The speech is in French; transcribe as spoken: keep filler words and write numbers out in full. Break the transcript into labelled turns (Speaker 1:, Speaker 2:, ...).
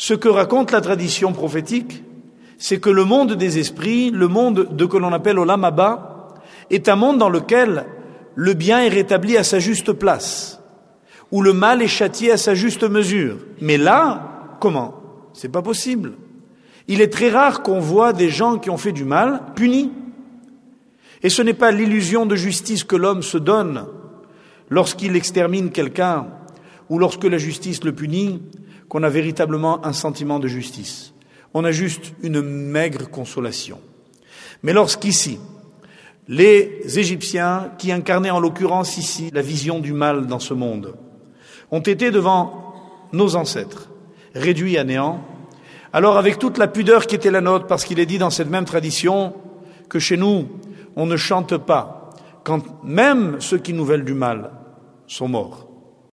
Speaker 1: Ce que raconte la tradition prophétique, c'est que le monde des esprits, le monde de que l'on appelle Olam Haba, est un monde dans lequel le bien est rétabli à sa juste place, où le mal est châtié à sa juste mesure. Mais là, comment ? C'est pas possible. Il est très rare qu'on voit des gens qui ont fait du mal punis. Et ce n'est pas l'illusion de justice que l'homme se donne lorsqu'il extermine quelqu'un ou lorsque la justice le punit qu'on a véritablement un sentiment de justice. On a juste une maigre consolation. Mais lorsqu'ici, les Égyptiens, qui incarnaient en l'occurrence ici la vision du mal dans ce monde, ont été devant nos ancêtres, réduits à néant, alors avec toute la pudeur qui était la nôtre, parce qu'il est dit dans cette même tradition que chez nous, on ne chante pas, quand même ceux qui nous veulent du mal sont morts.